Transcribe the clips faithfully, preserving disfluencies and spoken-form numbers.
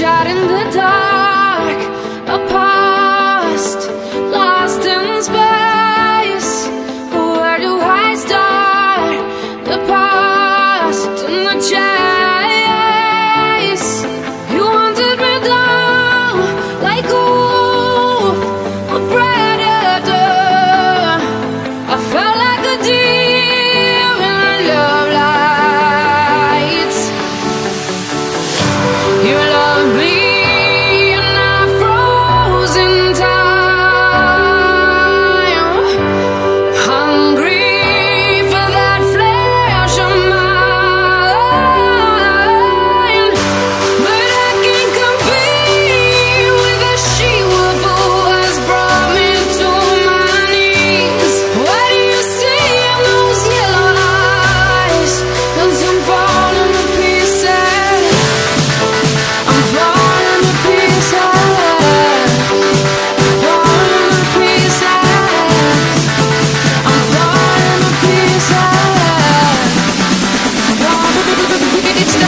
shot in the dark, a past lost in space. Where do I start? The past and the chase. You hunted me down like a wolf, a predator. I felt like a deer in love lights. You love me and I froze in time, hungry for that flesh of mine. But I can't compete with the she-wolf who has brought me to my knees. What do you see in those yellow eyes? 'Cause I'm falling to pieces. I'm falling to pieces. Falling to pieces. I'm falling to pieces. Falling to pieces.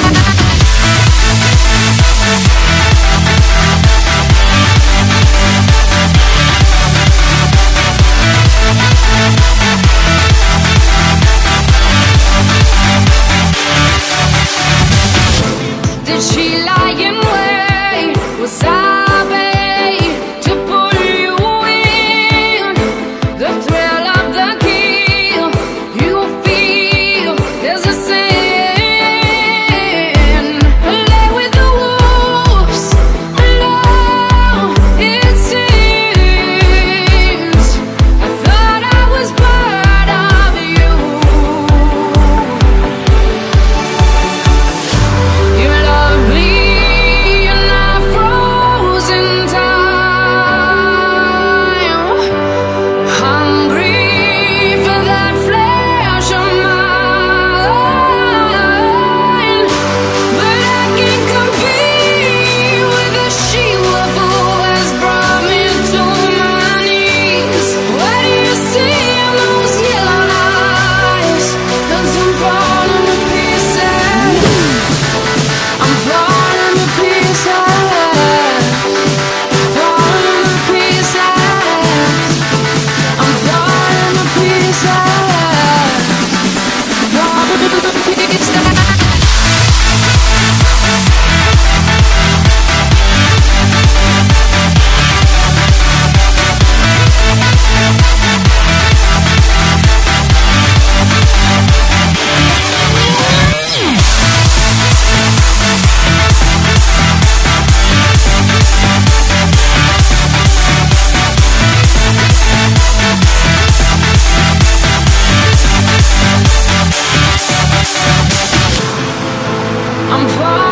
Did she lie in wait? Was I bait to pull you in? The thrill of the kill, you feel there's a sin. Lay with the wolves, alone it seems. I thought I was part of you. You love me and I froze in time, hungry for that flesh of mine. But I can't compete with the she-wolf who has brought me to my knees. What do you see in those yellow eyes? 'Cause I'm falling to pieces. I'm falling to pieces. Falling to pieces. I'm falling to pieces. Falling to pieces. I'm falling.